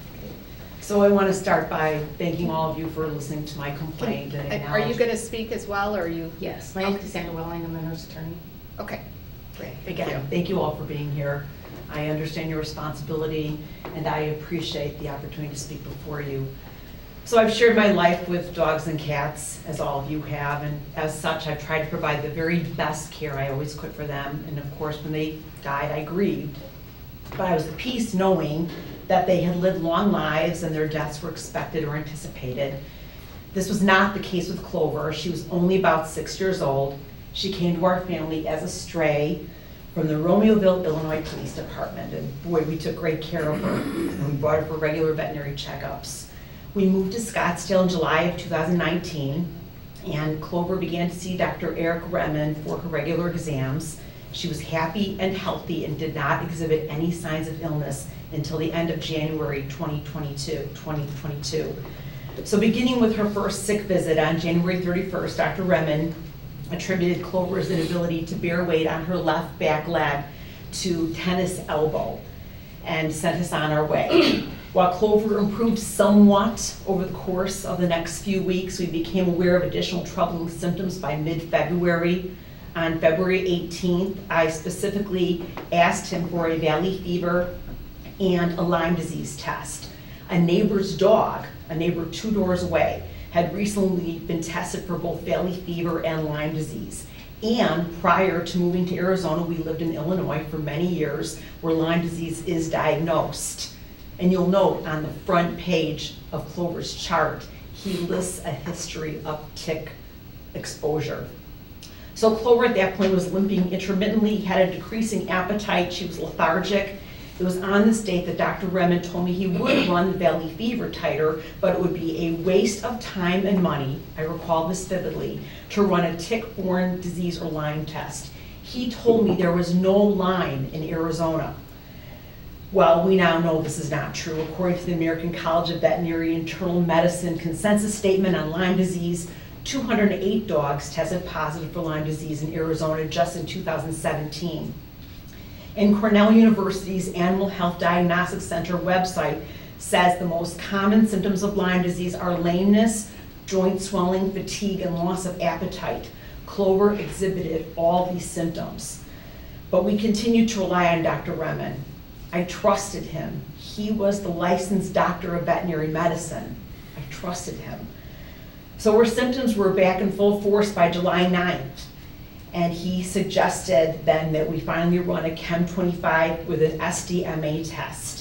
So I want to start by thanking all of you for listening to my complaint. and Are you acknowledge- going to speak as well, or are you? Yes, my name is Cassandra Welling. I'm the nurse attorney. Okay, great. Thank Again, you. thank you all for being here. I understand your responsibility, and I appreciate the opportunity to speak before you. So I've shared my life with dogs and cats, as all of you have, and as such, I've tried to provide the very best care I always could for them. And of course, when they died, I grieved. But I was at peace knowing that they had lived long lives and their deaths were expected or anticipated. This was not the case with Clover. She was only about six years old. She came to our family as a stray from the Romeoville, Illinois Police Department. And boy, we took great care of her. And we brought her for regular veterinary checkups. We moved to Scottsdale in July of two thousand nineteen, and Clover began to see Doctor Eric Remen for her regular exams. She was happy and healthy and did not exhibit any signs of illness until the end of January twenty twenty-two. So beginning with her first sick visit on January thirty-first, Doctor Remen attributed Clover's inability to bear weight on her left back leg to tennis elbow and sent us on our way. While Clover improved somewhat over the course of the next few weeks, we became aware of additional troubling symptoms by mid-February. On February eighteenth, I specifically asked him for a valley fever and a Lyme disease test. A neighbor's dog, a neighbor two doors away, had recently been tested for both valley fever and Lyme disease. And prior to moving to Arizona, we lived in Illinois for many years, where Lyme disease is diagnosed. And you'll note on the front page of Clover's chart, he lists a history of tick exposure. So Clover at that point was limping intermittently, had a decreasing appetite, she was lethargic. It was on this date that Doctor Remen told me he would run the valley fever titer, but it would be a waste of time and money, I recall this vividly, to run a tick-borne disease or Lyme test. He told me there was no Lyme in Arizona. Well, we now know this is not true. According to the American College of Veterinary Internal Medicine consensus statement on Lyme disease, two hundred eight dogs tested positive for Lyme disease in Arizona just in two thousand seventeen. And Cornell University's Animal Health Diagnostics Center website says the most common symptoms of Lyme disease are lameness, joint swelling, fatigue, and loss of appetite. Clover exhibited all these symptoms. But we continued to rely on Doctor Remen. I trusted him. He was the licensed doctor of veterinary medicine. I trusted him. So her symptoms were back in full force by July ninth. And he suggested then that we finally run a Chem twenty-five with an S D M A test.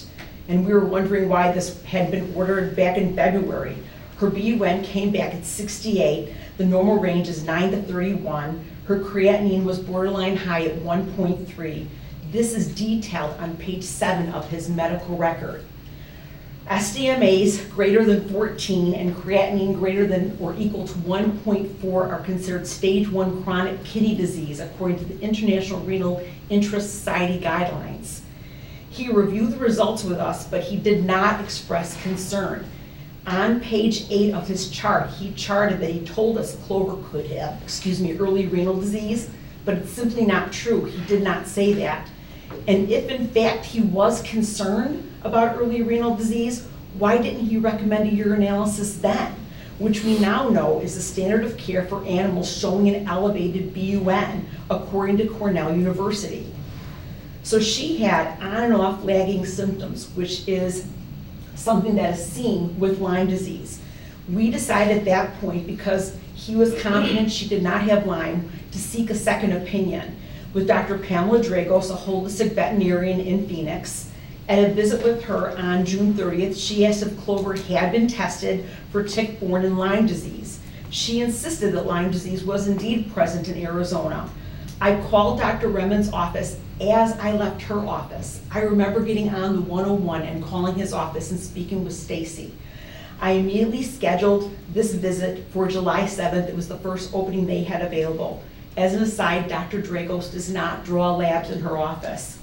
and we were wondering why this had been ordered back in February. Her B U N came back at sixty-eight, the normal range is nine to thirty-one, her creatinine was borderline high at one point three. This is detailed on page seven of his medical record. S D M As greater than fourteen and creatinine greater than or equal to one point four are considered stage one chronic kidney disease according to the International Renal Interest Society guidelines. He reviewed the results with us, but he did not express concern. On page eight of his chart, he charted that he told us Clover could have, excuse me, early renal disease, but it's simply not true. He did not say that. And if in fact he was concerned about early renal disease, why didn't he recommend a urinalysis then? Which we now know is the standard of care for animals showing an elevated B U N, according to Cornell University. So she had on and off lagging symptoms, which is something that is seen with Lyme disease. We decided at that point, because he was confident she did not have Lyme, to seek a second opinion with Doctor Pamela Dragos, a holistic veterinarian in Phoenix. At a visit with her on June thirtieth, she asked if Clover had been tested for tick-borne and Lyme disease. She insisted that Lyme disease was indeed present in Arizona. I called Doctor Remen's office as I left her office. I remember getting on the one oh one and calling his office and speaking with Stacy. I immediately scheduled this visit for July seventh. It was the first opening they had available. As an aside, Doctor Dragos does not draw labs in her office.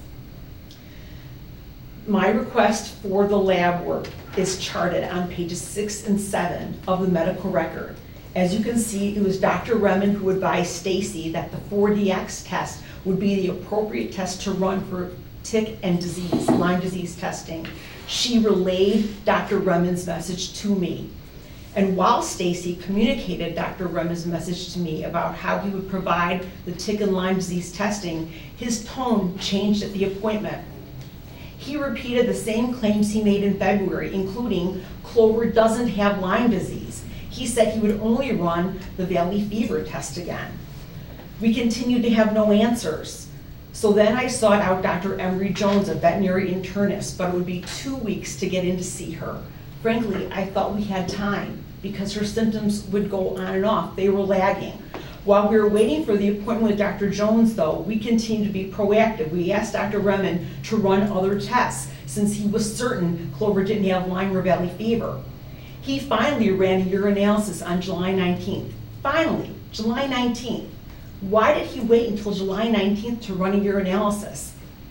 My request for the lab work is charted on pages six and seven of the medical record. As you can see, it was Doctor Remen who advised Stacy that the four D X test would be the appropriate test to run for tick and disease, Lyme disease testing. She relayed Doctor Remen's message to me. And while Stacy communicated Doctor Remen's message to me about how he would provide the tick and Lyme disease testing, his tone changed at the appointment. He repeated the same claims he made in February, including Clover doesn't have Lyme disease. He said he would only run the valley fever test again. We continued to have no answers. So then I sought out Doctor Emery Jones, a veterinary internist, but it would be two weeks to get in to see her. Frankly, I thought we had time because her symptoms would go on and off. They were lagging. While we were waiting for the appointment with Doctor Jones, though, we continued to be proactive. We asked Doctor Remen to run other tests since he was certain Clover didn't have Lyme or valley fever. He finally ran a urinalysis on July nineteenth. Finally, July nineteenth. Why did he wait until July nineteenth to run a urinalysis?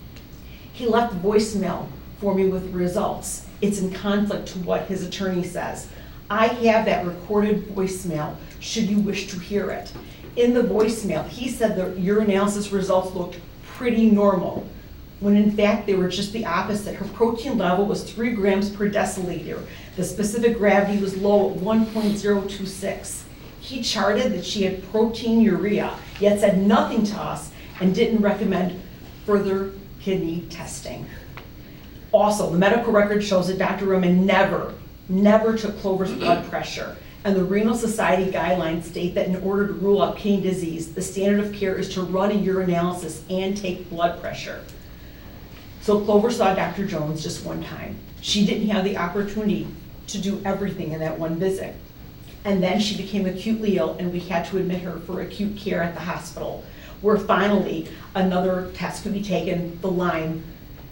He left voicemail for me with results. It's in conflict to what his attorney says. I have that recorded voicemail should you wish to hear it. In the voicemail, he said the urinalysis results looked pretty normal, when in fact they were just the opposite. Her protein level was three grams per deciliter. The specific gravity was low at one point zero two six. He charted that she had proteinuria, yet said nothing to us and didn't recommend further kidney testing. Also, the medical record shows that Doctor Remen never, never took Clover's blood pressure. And the Renal Society guidelines state that in order to rule out kidney disease, the standard of care is to run a urinalysis and take blood pressure. So Clover saw Doctor Jones just one time. She didn't have the opportunity to do everything in that one visit. And then she became acutely ill and we had to admit her for acute care at the hospital, where finally another test could be taken, the Lyme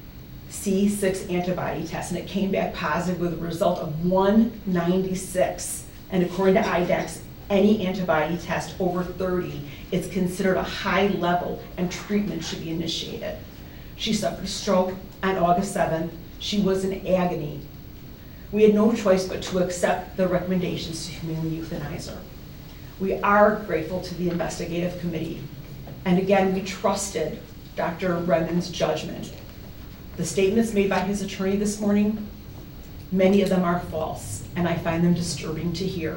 C six antibody test, and it came back positive with a result of one ninety-six. And according to I D E X, any antibody test over thirty is considered a high level and treatment should be initiated. She suffered a stroke on August seventh. She was in agony. We had no choice but to accept the recommendations to humanely euthanize her. We are grateful to the investigative committee. And again, we trusted Doctor Remen's judgment. The statements made by his attorney this morning, many of them are false, and I find them disturbing to hear.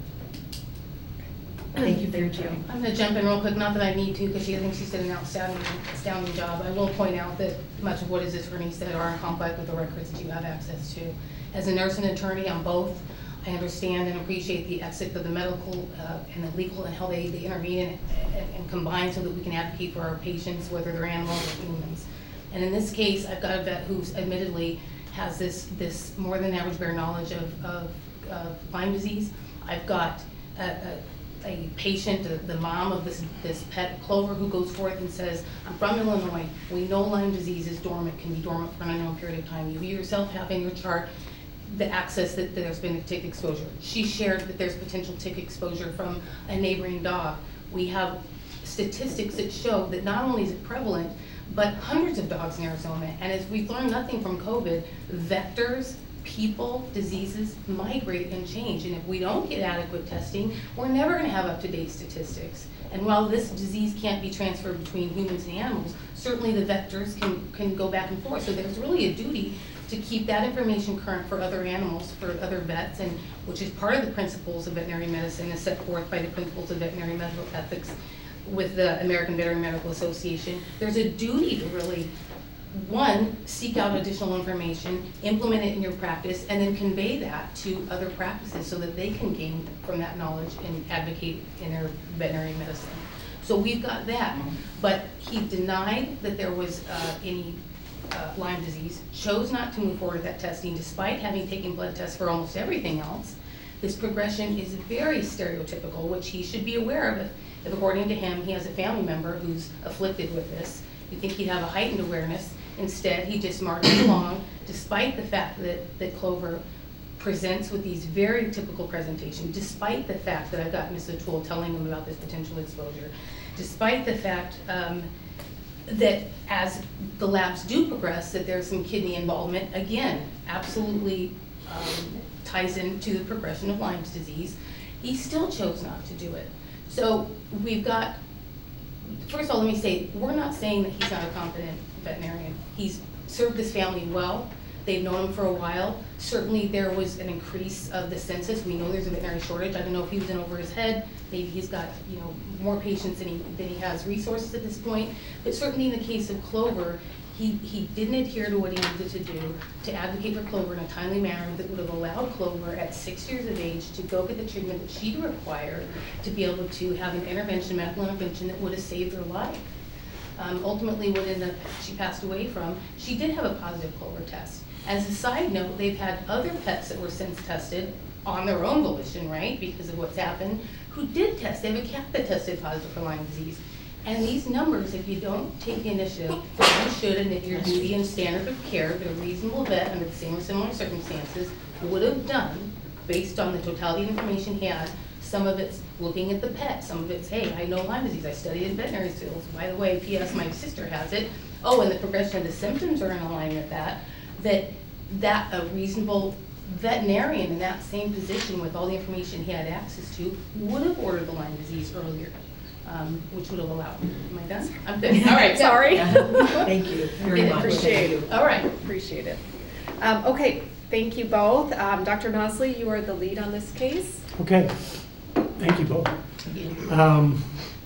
Thank you for your time. I'm going to jump in real quick, not that I need to, because she, I think she's did an outstanding, astounding job. I will point out that much of what his attorney said are in conflict with the records that you have access to. As a nurse and attorney on both, I understand and appreciate the ethics of the medical uh, and the legal and how they, they intervene and, and, and combine so that we can advocate for our patients, whether they're animals or humans. And in this case, I've got a vet who's admittedly has this, this more than average bare knowledge of, of, of Lyme disease. I've got a, a, a patient, the, the mom of this, this pet, Clover, who goes forth and says, I'm from Illinois, we know Lyme disease is dormant, can be dormant for an unknown period of time. You yourself have in your chart the access that there's been a tick exposure. She shared that there's potential tick exposure from a neighboring dog. We have statistics that show that not only is it prevalent, but hundreds of dogs in Arizona. And as we've learned nothing from COVID, vectors, people, diseases migrate and change. And if we don't get adequate testing, we're never going to have up-to-date statistics. And while this disease can't be transferred between humans and animals, certainly the vectors can, can go back and forth. So there's really a duty to keep that information current for other animals, for other vets, and which is part of the principles of veterinary medicine as set forth by the principles of veterinary medical ethics with the American Veterinary Medical Association. There's a duty to really, one, seek out additional information, implement it in your practice, and then convey that to other practices so that they can gain from that knowledge and advocate in their veterinary medicine. So we've got that, but he denied that there was uh, any uh, Lyme disease, chose not to move forward with that testing despite having taken blood tests for almost everything else. This progression is very stereotypical, which he should be aware of if, if according to him, he has a family member who's afflicted with this. You think he'd have a heightened awareness. Instead, he just marches along, despite the fact that, that Clover presents with these very typical presentations, despite the fact that I've got Miz O'Toole telling him about this potential exposure, despite the fact um, that as the labs do progress, that there's some kidney involvement, again, absolutely um, ties into the progression of Lyme's disease, he still chose not to do it. So we've got, first of all, let me say, we're not saying that he's not a competent veterinarian. He's served this family well. They've known him for a while. Certainly there was an increase of the census. We know there's a veterinary shortage. I don't know if he was in over his head. Maybe he's got, you know, more patients than he, than he has resources at this point. But certainly in the case of Clover, he, he didn't adhere to what he needed to do to advocate for Clover in a timely manner that would have allowed Clover at six years of age to go get the treatment that she required to be able to have an intervention, medical intervention that would have saved her life. Um, ultimately, what ended up, she passed away from, she did have a positive Clover test. As a side note, they've had other pets that were since tested on their own volition, right, because of what's happened, who did test. They have a cat that tested positive for Lyme disease. And these numbers, if you don't take the initiative, you should, and if your duty and standard of care that a reasonable vet under the same or similar circumstances would have done, based on the totality of information he had. Some of it's looking at the pet, some of it's, hey, I know Lyme disease, I studied in veterinary schools. By the way, P S my sister has it. Oh, and the progression of the symptoms are in alignment with that. That, that a reasonable veterinarian in that same position with all the information he had access to would have ordered the Lyme disease earlier. Um, which would have allowed. Am I done? I'm good. All right, sorry. Thank you very much. Appreciate it. All right, appreciate it. Um, okay, thank you both. Um, Doctor Nosley, you are the lead on this case. Okay, thank you both. Um,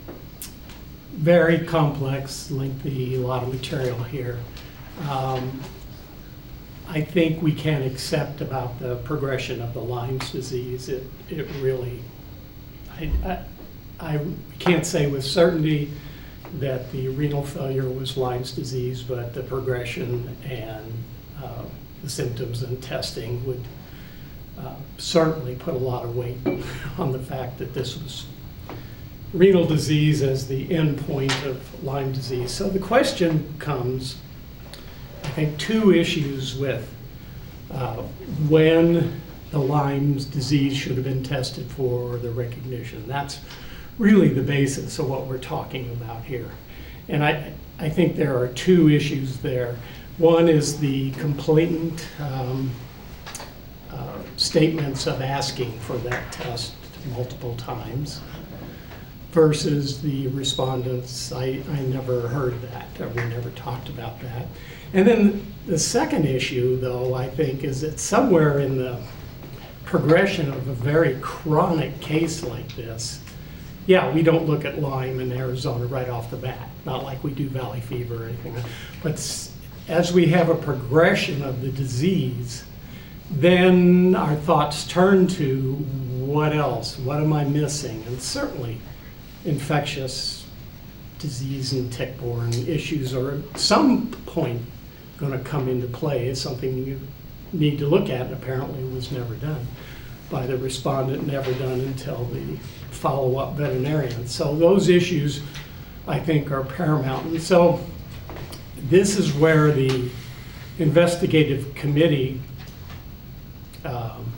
very complex, lengthy, a lot of material here. Um, I think we can accept about the progression of the Lyme's disease. It, it really, I, I I can't say with certainty that the renal failure was Lyme's disease, but the progression and uh, the symptoms and testing would uh, certainly put a lot of weight on the fact that this was renal disease as the end point of Lyme disease. So the question comes, I think, two issues with uh, when the Lyme's disease should have been tested for the recognition. That's really the basis of what we're talking about here. And I, I think there are two issues there. One is the complainant um, uh, statements of asking for that test multiple times versus the respondents, I, I never heard that, or we never talked about that. And then the second issue, though, I think, is that somewhere in the progression of a very chronic case like this, yeah, we don't look at Lyme in Arizona right off the bat, not like we do valley fever or anything. But as we have a progression of the disease, then our thoughts turn to what else? What am I missing? And certainly infectious disease and tick-borne issues are at some point going to come into play. It's something you need to look at, and apparently was never done by the respondent, never done until the follow-up veterinarian. So those issues, I think, are paramount. And so this is where the investigative committee um,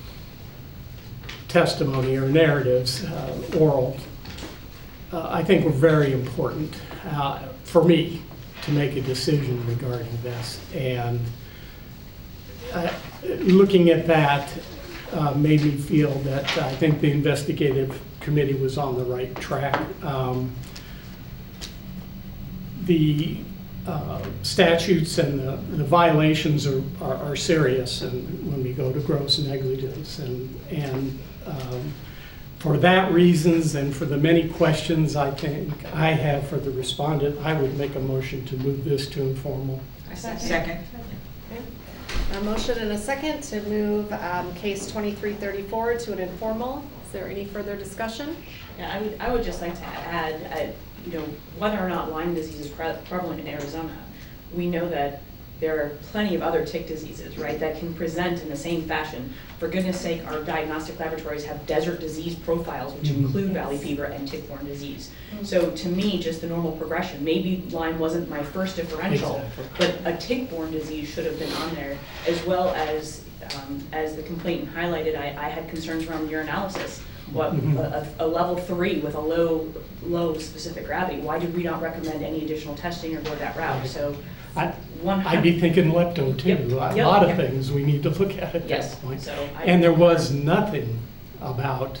testimony or narratives, uh, oral, uh, I think were very important uh, for me to make a decision regarding this. And uh, looking at that uh, made me feel that I think the investigative committee was on the right track. Um, the uh, statutes and the, the violations are, are, are serious, and when we go to gross negligence, and and um, for that reasons and for the many questions I think I have for the respondent, I would make a motion to move this to informal. Second. A motion and a second to move um, case twenty-three thirty-four to an informal. Is there any further discussion? Yeah, I would, I would just like to add, uh, you know, whether or not Lyme disease is pre prevalent in Arizona, we know that there are plenty of other tick diseases, right, that can present in the same fashion. For goodness sake, our diagnostic laboratories have desert disease profiles, which Mm-hmm. include valley fever and tick-borne disease. So to me, just the normal progression, maybe Lyme wasn't my first differential, Exactly. but a tick-borne disease should have been on there, as well as, um, as the complainant highlighted, I, I had concerns around urinalysis. What, Mhm. a, a level three with a low, low specific gravity, why did we not recommend any additional testing or go that route? So, I, one. I'd be thinking lepto too. Yep. A Yep. lot of Yep. things we need to look at at Yes. that point. So I- And there was nothing about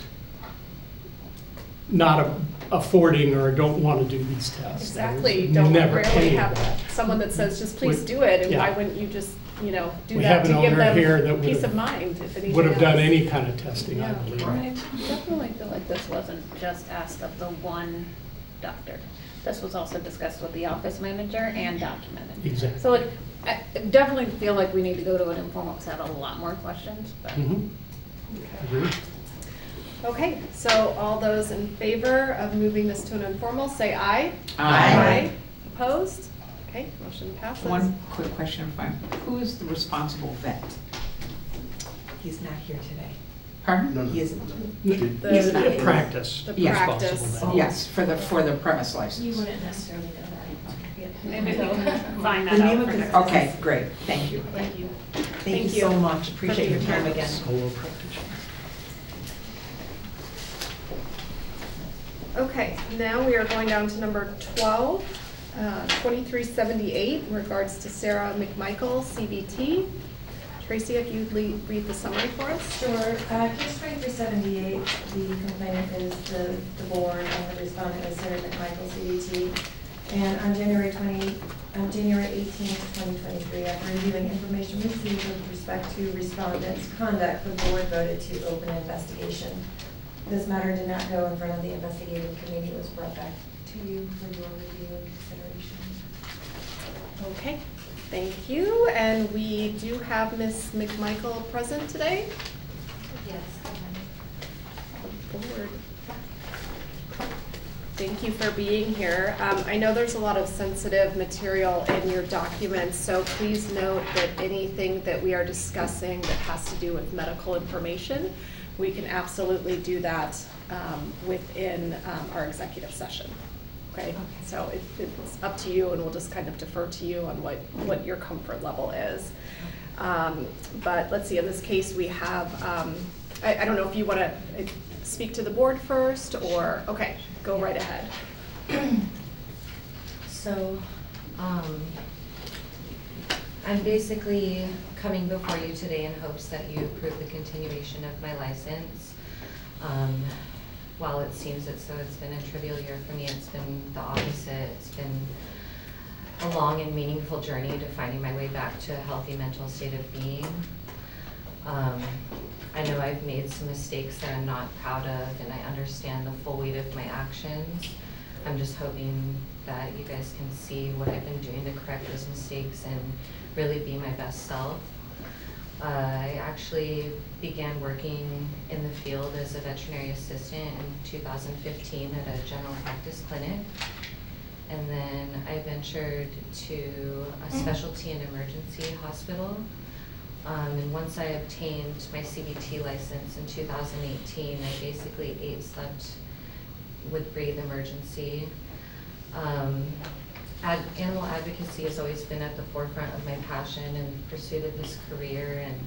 not a- affording or don't want to do these tests. Exactly. There was Don't never rarely any of have that. someone that says, just please We- do it, and yeah. why wouldn't you just, you know, do We that have to an give owner here that them would peace have- of mind, if anything Would have done else. any kind of testing, I Yeah. believe. Right. Definitely feel like this wasn't just asked of the one doctor. This was also discussed with the office manager and documented. Exactly. So like, I definitely feel like we need to go to an informal, because I have a lot more questions, but. Mhm. Agreed. Okay, so all those in favor of moving this to an informal, say aye. Aye. Opposed? Okay, motion passes. One quick question, if I'm, who is the responsible vet? He's not here today. Pardon? No, no. He isn't. The- He's not. The practice. The Yeah. practice. Responsible vet. Yes, for the, for the premise license. You wouldn't necessarily know that. Maybe we can find The that name out of for the- next. Okay, great, thank you. Thank you. Thank you so much. Appreciate your time again. Solo practitioner. Okay, now we are going down to number twelve, uh, twenty-three seventy-eight, in regards to Sarah McMichael, C B T. Tracy, if you'd le- read the summary for us? Sure. Uh, Case twenty-three seventy-eight, the complainant is the, the board, and the respondent is Sarah McMichael, C B T. And on January twenty, on January eighteenth, twenty twenty-three, after reviewing information received with respect to respondent's conduct, the board voted to open an investigation. This matter did not go in front of the investigative committee. It was brought back to you for your review and consideration. Okay, thank you. And we do have Miz McMichael present today. Yes. Board. Thank you for being here. Um, I know there's a lot of sensitive material in your documents, so please note that anything that we are discussing that has to do with medical information, we can absolutely do that um, within um, our executive session. Okay, so it, it's up to you, and we'll just kind of defer to you on what, what your comfort level is. Um, but let's see, in this case, we have, um, I, I don't know if you want to speak to the board first, or, okay, go right ahead. So, um, I'm basically coming before you today in hopes that you approve the continuation of my license. Um, while it seems that so it's been a trivial year for me, it's been the opposite. It's been a long and meaningful journey to finding my way back to a healthy mental state of being. Um, I know I've made some mistakes that I'm not proud of, and I understand the full weight of my actions. I'm just hoping that you guys can see what I've been doing to correct those mistakes and really be my best self. Uh, I actually began working in the field as a veterinary assistant in two thousand fifteen at a general practice clinic. And then I ventured to a specialty and emergency hospital Um, and once I obtained my C B T license in two thousand eighteen, I basically ate, slept, would breathe emergency. Um, ad, animal advocacy has always been at the forefront of my passion and pursuit of this career, and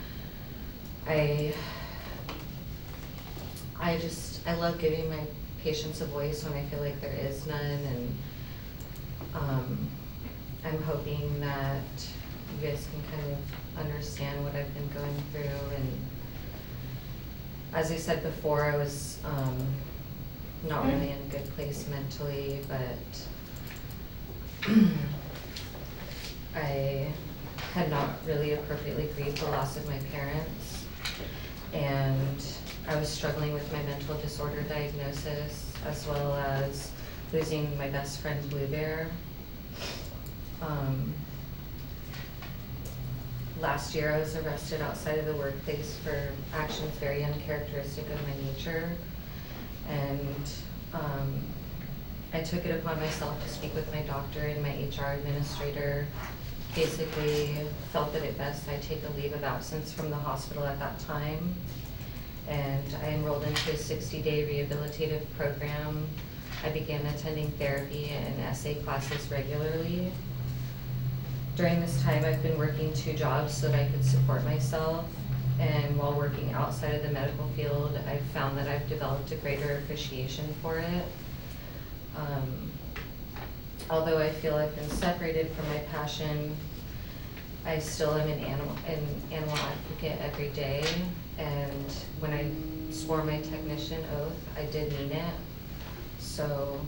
I, I just, I love giving my patients a voice when I feel like there is none, and um, I'm hoping that you guys can kind of understand what I've been going through. And as I said before, I was um, not really in a good place mentally, but I had not really appropriately grieved the loss of my parents, and I was struggling with my mental disorder diagnosis, as well as losing my best friend, Blue Bear. Um, last year I was arrested outside of the workplace for actions very uncharacteristic of my nature, and um, I took it upon myself to speak with my doctor, and my H R administrator basically felt that it best I take a leave of absence from the hospital at that time. And I enrolled into a sixty day rehabilitative program. I began attending therapy and essay classes regularly. During this time, I've been working two jobs so that I could support myself. And while working outside of the medical field, I've found that I've developed a greater appreciation for it. Um, although I feel I've been separated from my passion, I still am an animal, an animal advocate every day. And when I swore my technician oath, I did mean it. So,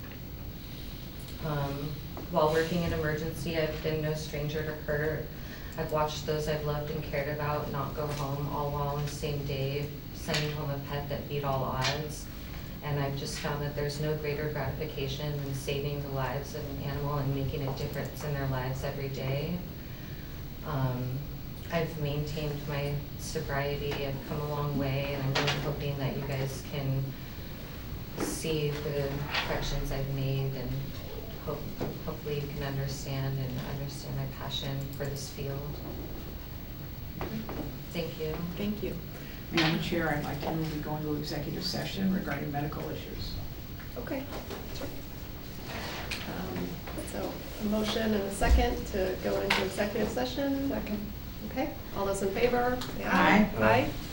um, while working in emergency, I've been no stranger to hurt. I've watched those I've loved and cared about not go home, all while on the same day sending home a pet that beat all odds. And I've just found that there's no greater gratification than saving the lives of an animal and making a difference in their lives every day. Um, I've maintained my sobriety. I've come a long way, and I'm really hoping that you guys can see the corrections I've made, and hope, hopefully you can understand and understand my passion for this field. Thank you. Thank you. Madam Chair, I'd like to move we go into executive session regarding medical issues. Okay. Um, so a motion and a second to go into executive session. Second. Okay. All those in favor? Say Aye. Aye.